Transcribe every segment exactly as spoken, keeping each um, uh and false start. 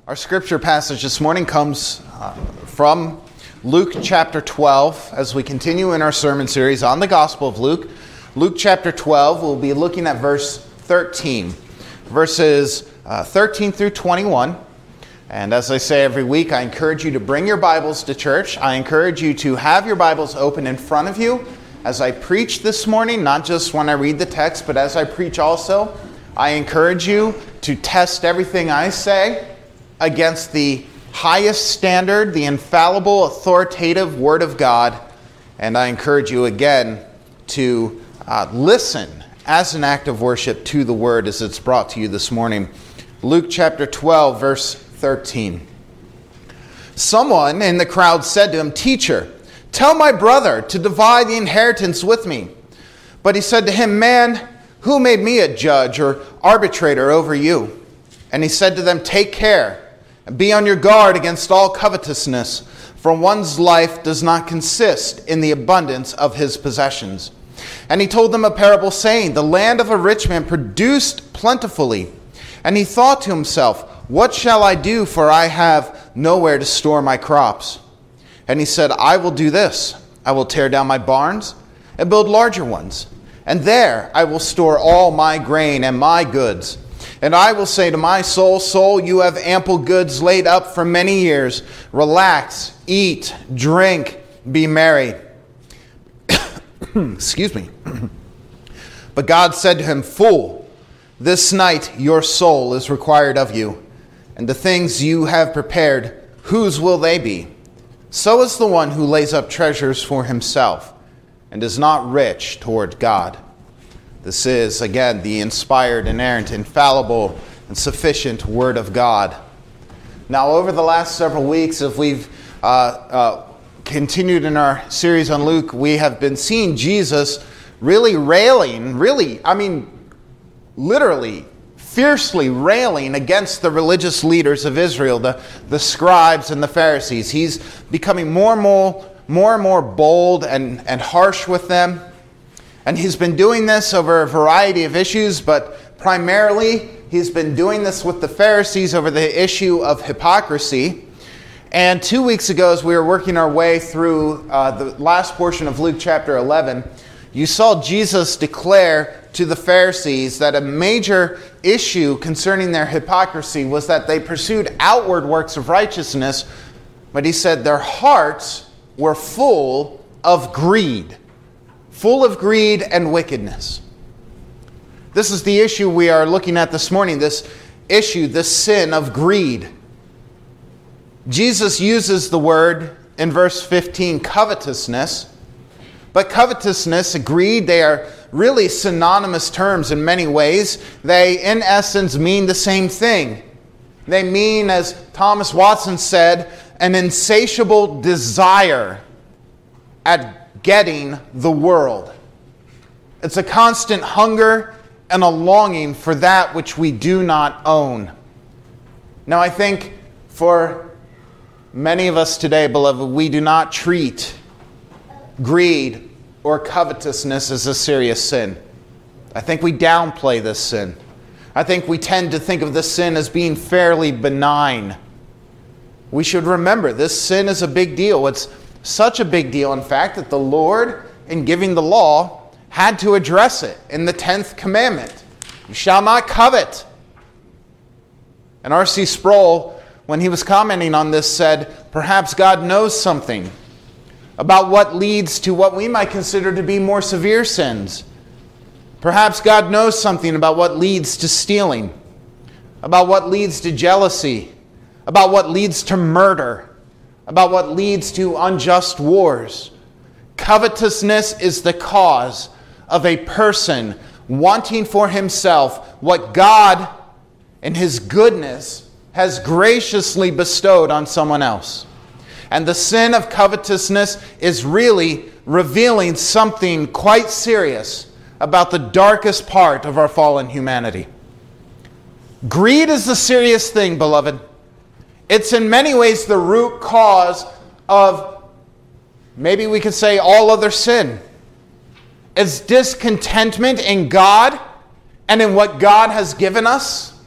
Our scripture passage this morning comes uh, from Luke chapter twelve. As we continue in our sermon series on the Gospel of Luke, Luke chapter twelve, we'll be looking at verse thirteen. Verses uh, thirteen through twenty-one. And as I say every week, I encourage you to bring your Bibles to church. I encourage you to have your Bibles open in front of you as I preach this morning, not just when I read the text, but as I preach also. I encourage you to test everything I say against the highest standard, the infallible, authoritative Word of God. And I encourage you again to uh, listen as an act of worship to the Word as it's brought to you this morning. Luke chapter twelve, verse thirteen. Someone in the crowd said to him, "Teacher, tell my brother to divide the inheritance with me." But he said to him, "Man, who made me a judge or arbitrator over you?" And he said to them, "Take care and be on your guard against all covetousness, for one's life does not consist in the abundance of his possessions." And he told them a parable, saying, "The land of a rich man produced plentifully. And he thought to himself, what shall I do, for I have nowhere to store my crops? And he said, I will do this. I will tear down my barns and build larger ones. And there I will store all my grain and my goods. And I will say to my soul, soul, you have ample goods laid up for many years. Relax, eat, drink, be merry." Excuse me. But God said to him, "Fool, this night your soul is required of you. And the things you have prepared, whose will they be? So is the one who lays up treasures for himself and is not rich toward God." This is, again, the inspired, inerrant, infallible, and sufficient Word of God. Now, over the last several weeks, as we've uh, uh, continued in our series on Luke, we have been seeing Jesus really railing, really, I mean, literally, fiercely railing against the religious leaders of Israel, the, the scribes and the Pharisees. He's becoming more and more, more and more bold and, and harsh with them. And he's been doing this over a variety of issues, but primarily he's been doing this with the Pharisees over the issue of hypocrisy. And two weeks ago, as we were working our way through uh, the last portion of Luke chapter eleven, you saw Jesus declare to the Pharisees that a major issue concerning their hypocrisy was that they pursued outward works of righteousness, but he said their hearts were full of greed. Full of greed and wickedness. This is the issue we are looking at this morning, this issue, this sin of greed. Jesus uses the word in verse fifteen, covetousness. But covetousness and greed, they are really synonymous terms in many ways. They, in essence, mean the same thing. They mean, as Thomas Watson said, an insatiable desire at getting the world. It's a constant hunger and a longing for that which we do not own. Now, I think for many of us today, beloved, we do not treat greed or covetousness as a serious sin. I think we downplay this sin. I think we tend to think of this sin as being fairly benign. We should remember this sin is a big deal. It's such a big deal, in fact, that the Lord, in giving the law, had to address it in the tenth commandment. You shall not covet. And R C Sproul, when he was commenting on this, said, perhaps God knows something about what leads to what we might consider to be more severe sins. Perhaps God knows something about what leads to stealing, about what leads to jealousy, about what leads to murder, about what leads to unjust wars. Covetousness is the cause of a person wanting for himself what God, in His goodness, has graciously bestowed on someone else. And the sin of covetousness is really revealing something quite serious about the darkest part of our fallen humanity. Greed is the serious thing, beloved. It's in many ways the root cause of, maybe we could say, all other sin. It's discontentment in God and in what God has given us.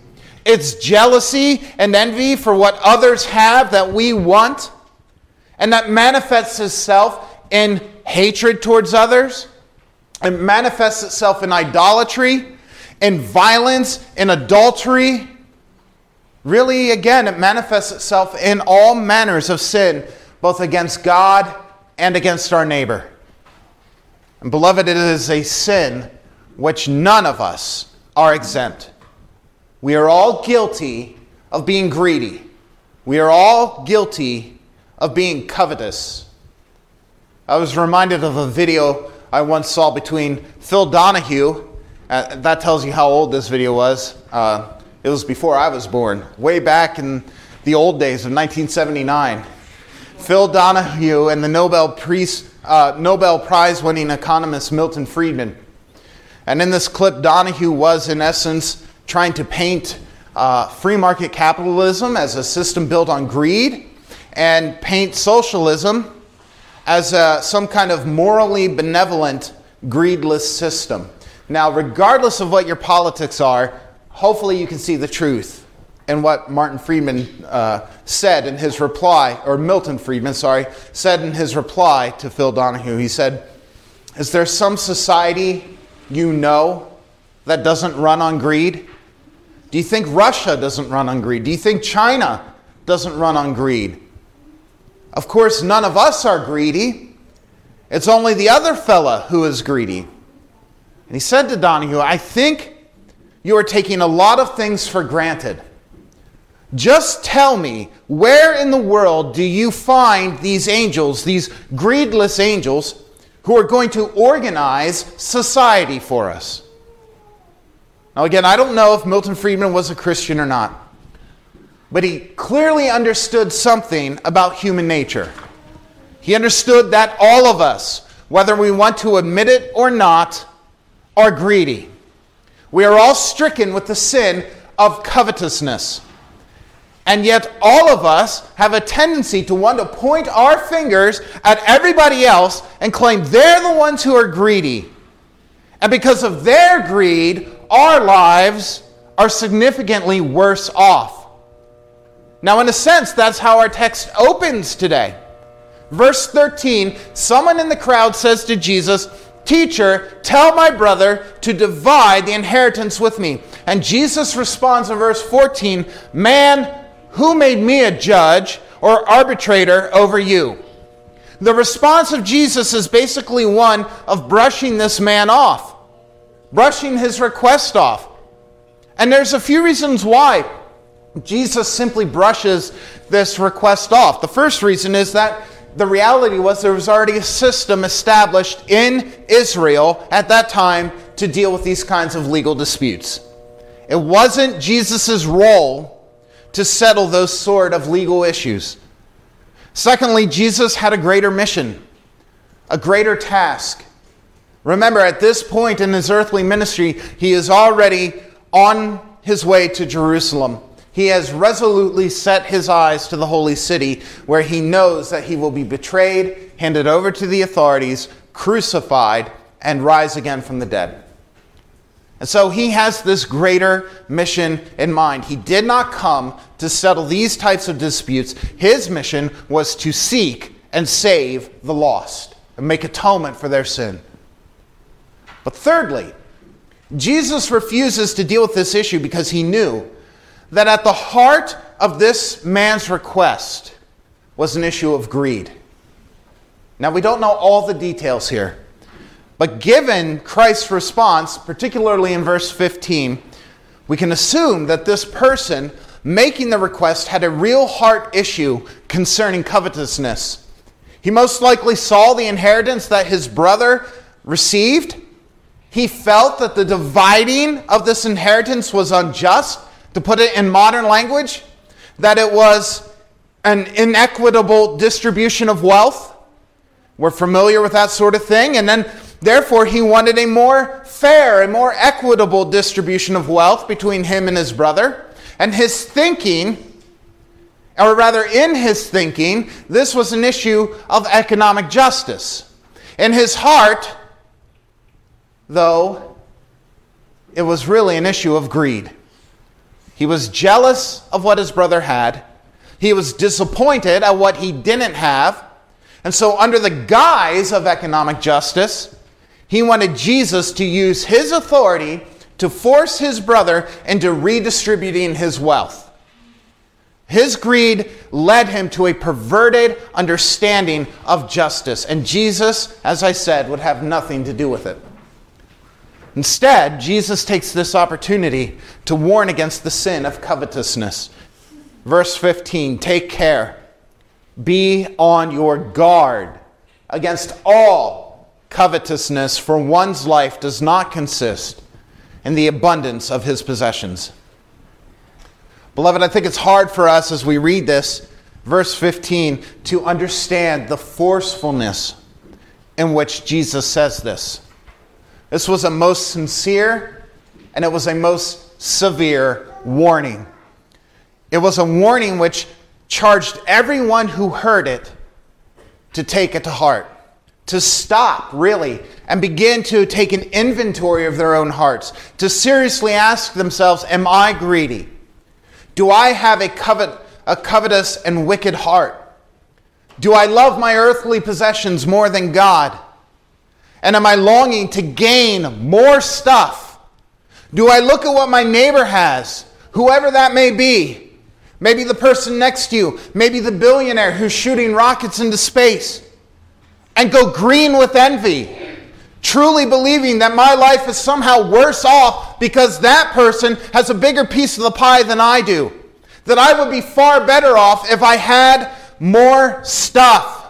It's jealousy and envy for what others have that we want, and that manifests itself in hatred towards others. It manifests itself in idolatry, in violence, in adultery. Really, again, it manifests itself in all manners of sin, both against God and against our neighbor. And beloved, it is a sin which none of us are exempt. We are all guilty of being greedy. We are all guilty of being covetous. I was reminded of a video I once saw between Phil Donahue. Uh, that tells you how old this video was. Uh, it was before I was born, way back in the old days of nineteen seventy-nine. Phil Donahue and the Nobel Prize, uh, Nobel Prize-winning economist Milton Friedman. And in this clip, Donahue was, in essence, trying to paint uh, free market capitalism as a system built on greed, and paint socialism as a, some kind of morally benevolent, greedless system. Now, regardless of what your politics are, hopefully you can see the truth in what Martin Friedman uh, said in his reply, or Milton Friedman, sorry, said in his reply to Phil Donahue. He said, "Is there some society you know that doesn't run on greed? Do you think Russia doesn't run on greed? Do you think China doesn't run on greed? Of course, none of us are greedy. It's only the other fella who is greedy." And he said to Donahue, "I think you are taking a lot of things for granted. Just tell me, where in the world do you find these angels, these greedless angels, who are going to organize society for us?" Now again, I don't know if Milton Friedman was a Christian or not, but he clearly understood something about human nature. He understood that all of us, whether we want to admit it or not, are greedy. We are all stricken with the sin of covetousness. And yet all of us have a tendency to want to point our fingers at everybody else and claim they're the ones who are greedy. And because of their greed, our lives are significantly worse off. Now, in a sense, that's how our text opens today. Verse thirteen, someone in the crowd says to Jesus, "Teacher, tell my brother to divide the inheritance with me." And Jesus responds in verse fourteen, "Man, who made me a judge or arbitrator over you?" The response of Jesus is basically one of brushing this man off, brushing his request off. And there's a few reasons why Jesus simply brushes this request off. The first reason is that the reality was there was already a system established in Israel at that time to deal with these kinds of legal disputes. It wasn't Jesus' role to settle those sort of legal issues. Secondly, Jesus had a greater mission, a greater task. Remember, at this point in his earthly ministry, he is already on his way to Jerusalem. He has resolutely set his eyes to the holy city, where he knows that he will be betrayed, handed over to the authorities, crucified, and rise again from the dead. And so he has this greater mission in mind. He did not come to settle these types of disputes. His mission was to seek and save the lost and make atonement for their sin. But thirdly, Jesus refuses to deal with this issue because he knew that at the heart of this man's request was an issue of greed. Now, we don't know all the details here, but given Christ's response, particularly in verse fifteen, we can assume that this person making the request had a real heart issue concerning covetousness. He most likely saw the inheritance that his brother received. He felt that the dividing of this inheritance was unjust. To put it in modern language, that it was an inequitable distribution of wealth. We're familiar with that sort of thing. And then, therefore, he wanted a more fair, a more equitable distribution of wealth between him and his brother. And his thinking, or rather in his thinking, this was an issue of economic justice. In his heart, though, it was really an issue of greed. He was jealous of what his brother had. He was disappointed at what he didn't have. And so under the guise of economic justice, he wanted Jesus to use his authority to force his brother into redistributing his wealth. His greed led him to a perverted understanding of justice. And Jesus, as I said, would have nothing to do with it. Instead, Jesus takes this opportunity to warn against the sin of covetousness. Verse fifteen, take care. Be on your guard against all covetousness, for one's life does not consist in the abundance of his possessions. Beloved, I think it's hard for us as we read this, verse fifteen, to understand the forcefulness in which Jesus says this. This was a most sincere and it was a most severe warning. It was a warning which charged everyone who heard it to take it to heart, to stop, really, and begin to take an inventory of their own hearts, to seriously ask themselves, am I greedy? Do I have a covet, a covetous and wicked heart? Do I love my earthly possessions more than God? And am I longing to gain more stuff? Do I look at what my neighbor has, whoever that may be? Maybe the person next to you, maybe the billionaire who's shooting rockets into space, and go green with envy, truly believing that my life is somehow worse off because that person has a bigger piece of the pie than I do. That I would be far better off if I had more stuff.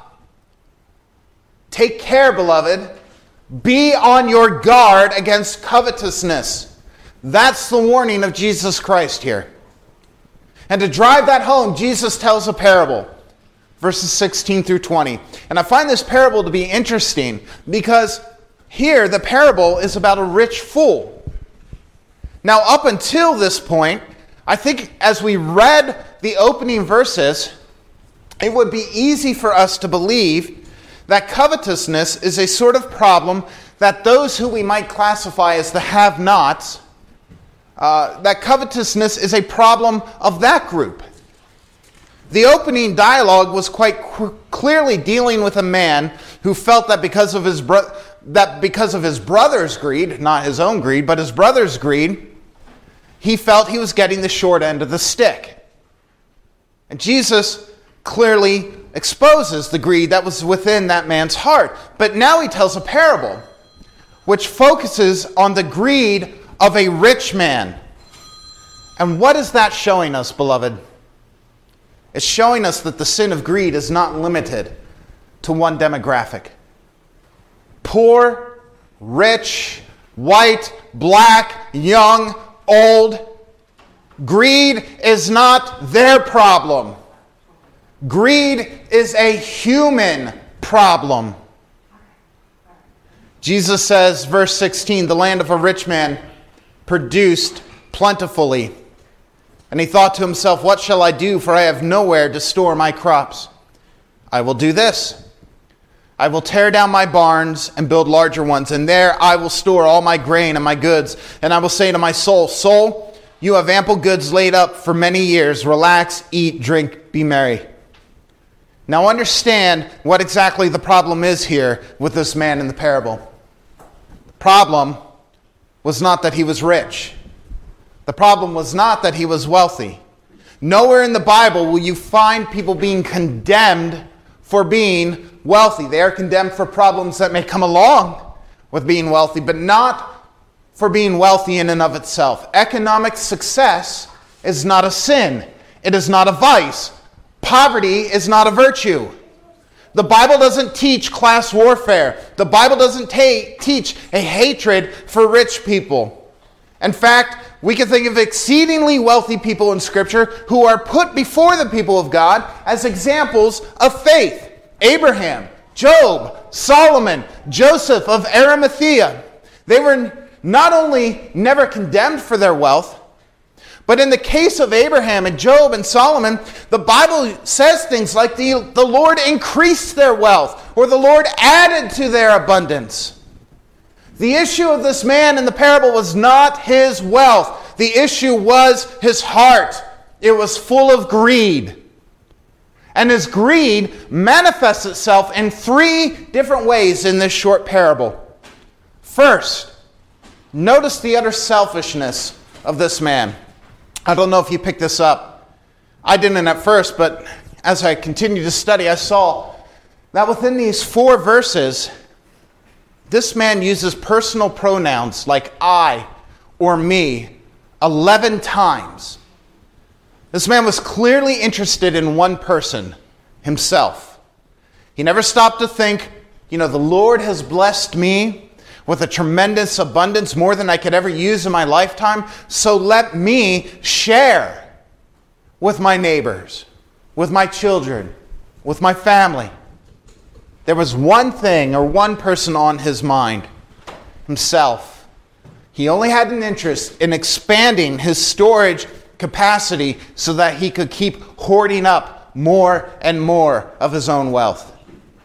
Take care, beloved. Be on your guard against covetousness. That's the warning of Jesus Christ here. And to drive that home, Jesus tells a parable. Verses sixteen through twenty. And I find this parable to be interesting because here the parable is about a rich fool. Now, up until this point, I think as we read the opening verses, it would be easy for us to believe that covetousness is a sort of problem that those who we might classify as the have-nots, uh, that covetousness is a problem of that group. The opening dialogue was quite qu- clearly dealing with a man who felt that because of his bro- that because of his brother's greed, not his own greed, but his brother's greed, he felt he was getting the short end of the stick. And Jesus clearly exposes the greed that was within that man's heart. But now he tells a parable which focuses on the greed of a rich man. And what is that showing us, beloved? It's showing us that the sin of greed is not limited to one demographic. Poor, rich, white, black, young, old. Greed is not their problem. Greed is a human problem. Jesus says, verse sixteen, the land of a rich man produced plentifully. And he thought to himself, what shall I do? For I have nowhere to store my crops. I will do this. I will tear down my barns and build larger ones, and there I will store all my grain and my goods. And I will say to my soul, soul, you have ample goods laid up for many years. Relax, eat, drink, be merry. Now understand what exactly the problem is here with this man in the parable. The problem was not that he was rich. The problem was not that he was wealthy. Nowhere in the Bible will you find people being condemned for being wealthy. They are condemned for problems that may come along with being wealthy, but not for being wealthy in and of itself. Economic success is not a sin. It is not a vice. Poverty is not a virtue. The Bible doesn't teach class warfare. The Bible doesn't ta- teach a hatred for rich people. In fact, we can think of exceedingly wealthy people in Scripture who are put before the people of God as examples of faith. Abraham, Job, Solomon, Joseph of Arimathea. They were not only never condemned for their wealth, but in the case of Abraham and Job and Solomon, the Bible says things like the, the Lord increased their wealth, or the Lord added to their abundance. The issue of this man in the parable was not his wealth. The issue was his heart. It was full of greed. And his greed manifests itself in three different ways in this short parable. First, notice the utter selfishness of this man. I don't know if you picked this up. I didn't at first, but as I continued to study, I saw that within these four verses, this man uses personal pronouns like I or me eleven times. This man was clearly interested in one person, himself. He never stopped to think, you know, the Lord has blessed me with a tremendous abundance, more than I could ever use in my lifetime, so let me share with my neighbors, with my children, with my family. There was one thing or one person on his mind, himself. He only had an interest in expanding his storage capacity so that he could keep hoarding up more and more of his own wealth.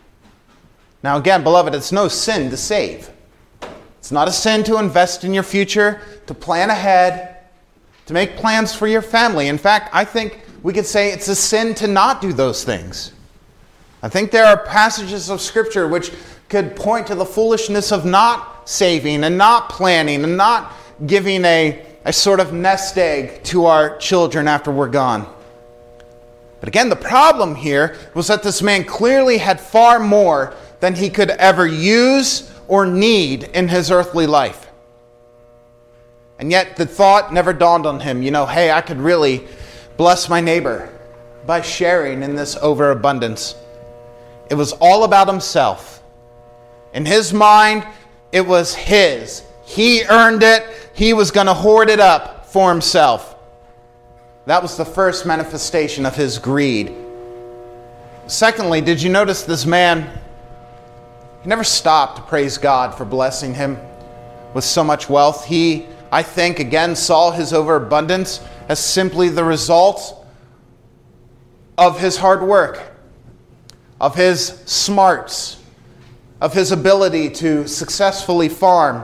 Now again, beloved, it's no sin to save. It's not a sin to invest in your future, to plan ahead, to make plans for your family. In fact, I think we could say it's a sin to not do those things. I think there are passages of Scripture which could point to the foolishness of not saving and not planning and not giving a, a sort of nest egg to our children after we're gone. But again, the problem here was that this man clearly had far more than he could ever use or need in his earthly life. And yet the thought never dawned on him, you know, hey, I could really bless my neighbor by sharing in this overabundance. It was all about himself. In his mind, it was his. He earned it. He was going to hoard it up for himself. That was the first manifestation of his greed. Secondly, did you notice this man? He never stopped to praise God for blessing him with so much wealth. He, I think, again, saw his overabundance as simply the result of his hard work, of his smarts, of his ability to successfully farm.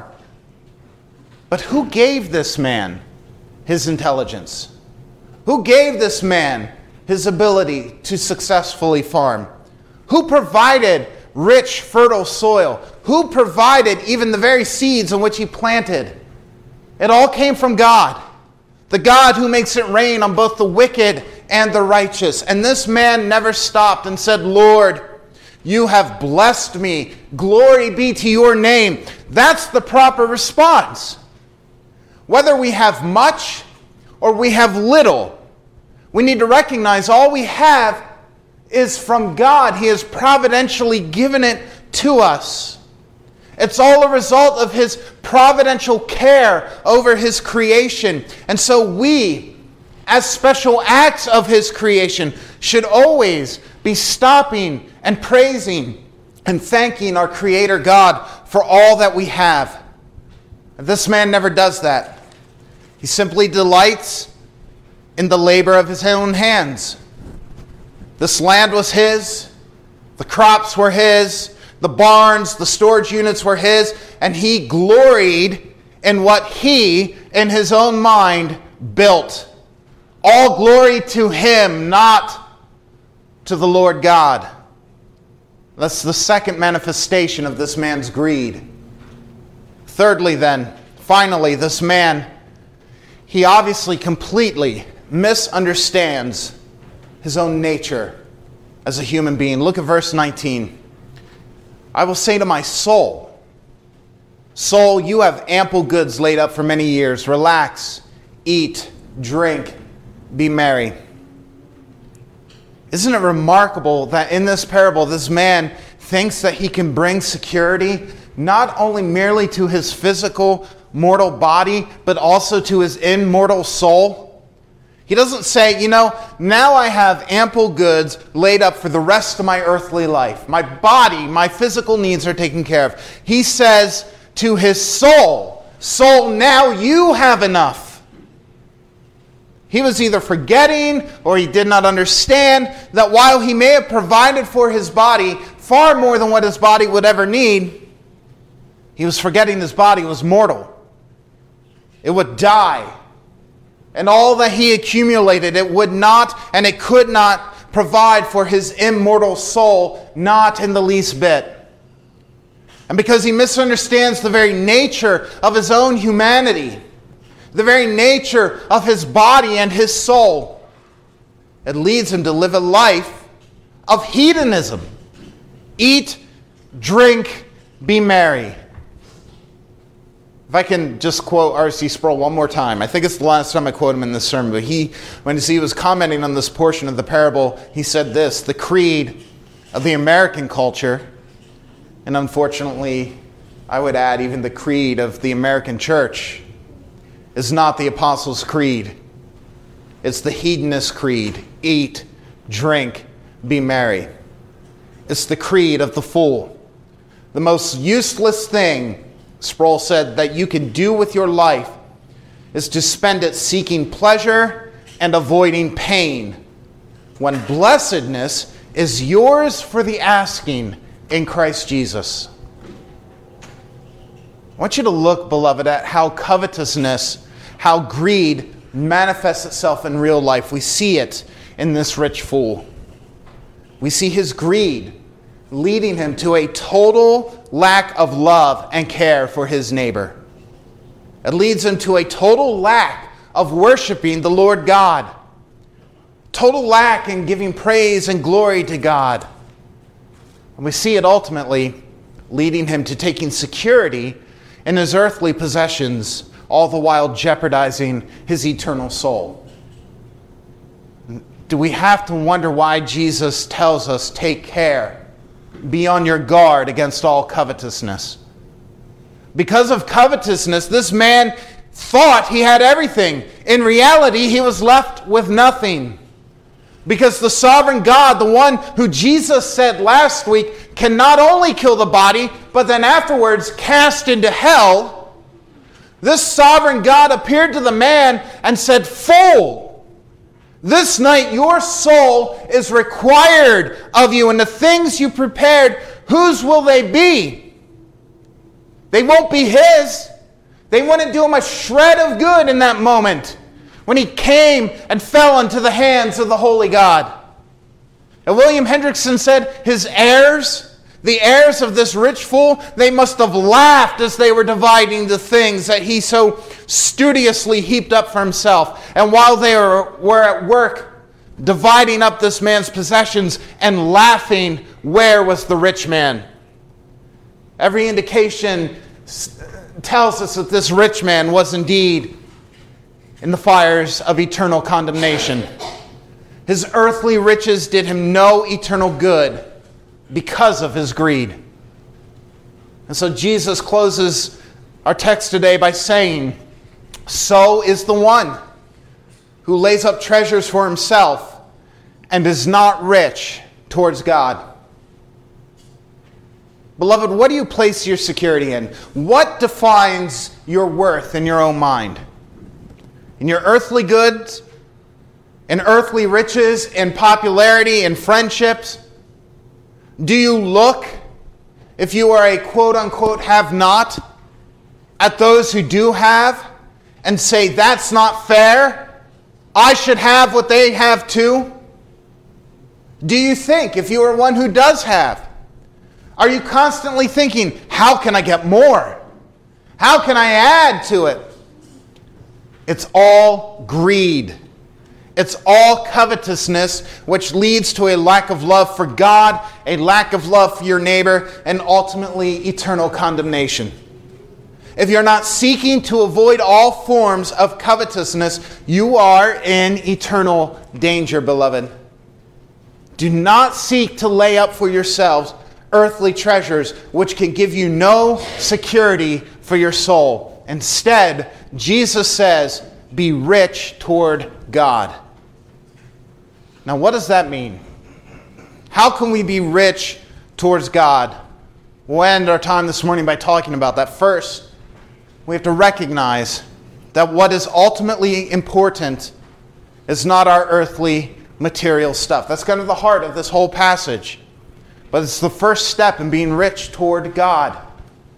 But who gave this man his intelligence? Who gave this man his ability to successfully farm? Who provided rich, fertile soil? Who provided even the very seeds in which he planted? It all came from God, the God who makes it rain on both the wicked and the righteous. And this man never stopped and said, Lord, you have blessed me. Glory be to your name. That's the proper response. Whether we have much or we have little, we need to recognize all we have is from God. He has providentially given it to us. It's all a result of His providential care over His creation. And so we, as special acts of His creation, should always be stopping and praising and thanking our Creator God for all that we have. This man never does that. He simply delights in the labor of his own hands. This land was his, the crops were his, the barns, the storage units were his, and he gloried in what he, in his own mind, built. All glory to him, not to the Lord God. That's the second manifestation of this man's greed. Thirdly, then, finally, this man, he obviously completely misunderstands his own nature as a human being. Look at verse nineteen. I will say to my soul, soul, you have ample goods laid up for many years. Relax, eat, drink, be merry. Isn't it remarkable that in this parable, this man thinks that he can bring security not only merely to his physical, mortal body, but also to his immortal soul? He doesn't say, you know, now I have ample goods laid up for the rest of my earthly life. My body, my physical needs are taken care of. He says to his soul, soul, now you have enough. He was either forgetting or he did not understand that while he may have provided for his body far more than what his body would ever need, He was forgetting his body was mortal. It would die. And all that he accumulated, it would not and it could not provide for his immortal soul, not in the least bit. And because he misunderstands the very nature of his own humanity, the very nature of his body and his soul, it leads him to live a life of hedonism. Eat, drink, be merry. If I can just quote R C Sproul one more time. I think it's the last time I quote him in this sermon, but he, when he was commenting on this portion of the parable, he said this: the creed of the American culture, and unfortunately, I would add even the creed of the American church, is not the Apostles' Creed. It's the hedonist creed. Eat, drink, be merry. It's the creed of the fool. The most useless thing, Sproul said, that you can do with your life is to spend it seeking pleasure and avoiding pain, when blessedness is yours for the asking in Christ Jesus. I want you to look, beloved, at how covetousness, how greed manifests itself in real life. We see it in this rich fool. We see his greed leading him to a total lack of love and care for his neighbor. It leads him to a total lack of worshiping the Lord God. Total lack in giving praise and glory to God. And we see it ultimately leading him to taking security in his earthly possessions, all the while jeopardizing his eternal soul. Do we have to wonder why Jesus tells us, take care, be on your guard against all covetousness? Because of covetousness, this man thought he had everything. In reality, he was left with nothing. Because the sovereign God, the one who Jesus said last week, can not only kill the body, but then afterwards cast into hell. This sovereign God appeared to the man and said, "Fool, this night your soul is required of you, and the things you prepared, whose will they be? They won't be his. They wouldn't do him a shred of good in that moment when he came and fell into the hands of the holy God." And William Hendrickson said his heirs, the heirs of this rich fool, they must have laughed as they were dividing the things that he so studiously heaped up for himself. And while they were, were at work dividing up this man's possessions and laughing, where was the rich man? Every indication tells us that this rich man was indeed in the fires of eternal condemnation. His earthly riches did him no eternal good because of his greed. And so Jesus closes our text today by saying, so is the one who lays up treasures for himself and is not rich towards God. Beloved, what do you place your security in? What defines your worth in your own mind? In your earthly goods, in earthly riches, in popularity, in friendships? Do you look, if you are a quote-unquote have-not, at those who do have and say, that's not fair, I should have what they have too? Do you think, if you are one who does have, are you constantly thinking, how can I get more? How can I add to it? It's all greed. It's all covetousness, which leads to a lack of love for God, a lack of love for your neighbor, and ultimately eternal condemnation. If you're not seeking to avoid all forms of covetousness, you are in eternal danger, beloved. Do not seek to lay up for yourselves earthly treasures, which can give you no security for your soul. Instead, Jesus says, be rich toward God. Now, what does that mean? How can we be rich towards God? We'll end our time this morning by talking about that. First, we have to recognize that what is ultimately important is not our earthly material stuff. That's kind of the heart of this whole passage. But it's the first step in being rich toward God.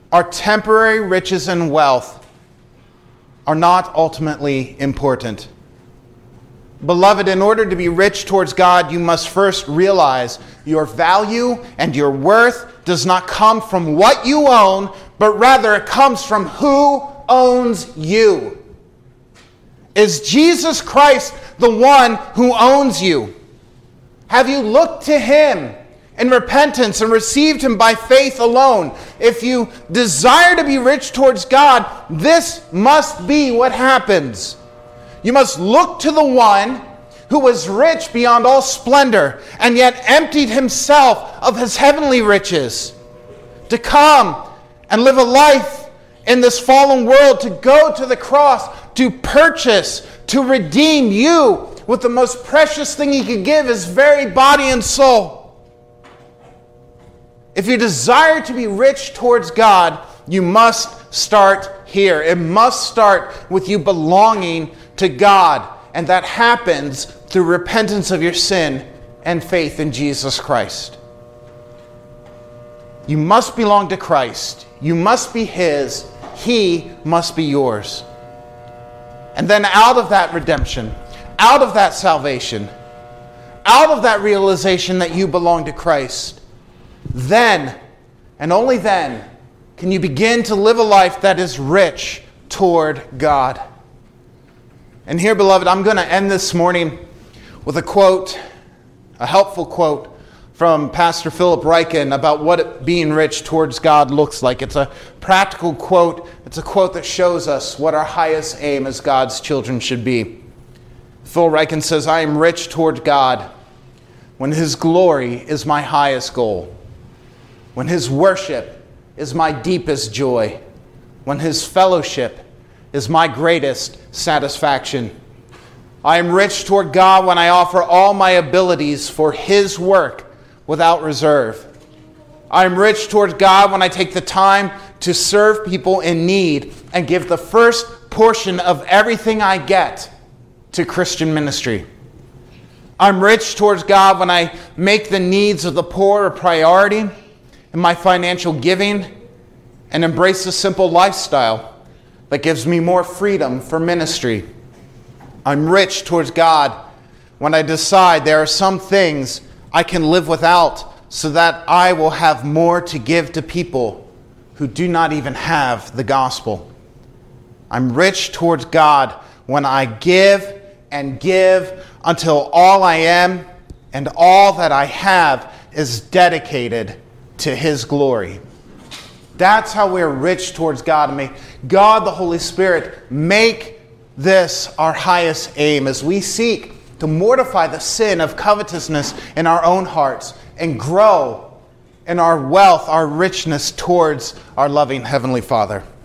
our temporary riches and wealth are not ultimately important. Beloved, in order to be rich towards God, you must first realize your value and your worth does not come from what you own, but rather it comes from who owns you. Is Jesus Christ the one who owns you? Have you looked to him in repentance and received him by faith alone? If you desire to be rich towards God, this must be what happens. You must look to the one who was rich beyond all splendor and yet emptied himself of his heavenly riches to come and live a life in this fallen world, to go to the cross, to purchase, to redeem you with the most precious thing he could give, his very body and soul. If you desire to be rich towards God, you must start here. It must start with you belonging to God. And that happens through repentance of your sin and faith in Jesus Christ. You must belong to Christ. You must be his. He must be yours. And then out of that redemption, out of that salvation, out of that realization that you belong to Christ, then, and only then, can you begin to live a life that is rich toward God. And here, beloved, I'm going to end this morning with a quote, a helpful quote from Pastor Philip Ryken about what it, being rich towards God looks like. It's a practical quote. It's a quote that shows us what our highest aim as God's children should be. Phil Ryken says, "I am rich toward God when his glory is my highest goal, when his worship is my deepest joy, when his fellowship is my greatest satisfaction. I am rich toward God when I offer all my abilities for his work without reserve. I am rich toward God when I take the time to serve people in need and give the first portion of everything I get to Christian ministry. I'm rich towards God when I make the needs of the poor a priority in my financial giving and embrace a simple lifestyle that gives me more freedom for ministry. I'm rich towards God when I decide there are some things I can live without so that I will have more to give to people who do not even have the gospel. I'm rich towards God when I give and give until all I am and all that I have is dedicated to his glory." That's how we're rich towards God. And may God, the Holy Spirit, make this our highest aim as we seek to mortify the sin of covetousness in our own hearts and grow in our wealth, our richness towards our loving Heavenly Father.